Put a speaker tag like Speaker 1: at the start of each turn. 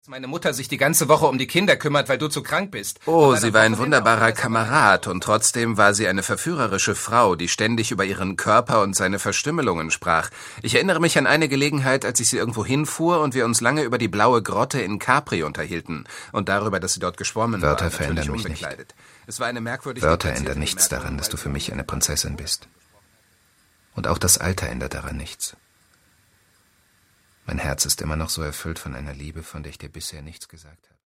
Speaker 1: Meine Mutter sich die ganze Woche um die Kinder kümmert, weil du zu krank bist.
Speaker 2: Oh, sie war ein wunderbarer Kamerad und trotzdem war sie eine verführerische Frau, die ständig über ihren Körper und seine Verstümmelungen sprach. Ich erinnere mich an eine Gelegenheit, als ich sie irgendwo hinfuhr und wir uns lange über die blaue Grotte in Capri unterhielten und darüber, dass sie dort geschwommen war.
Speaker 3: Wörter verändern mich nicht.
Speaker 2: Es war eine merkwürdige
Speaker 3: Wörter ändern nichts daran, dass du für mich eine Prinzessin bist. Und auch das Alter ändert daran nichts. Mein Herz ist immer noch so erfüllt von einer Liebe, von der ich dir bisher nichts gesagt habe.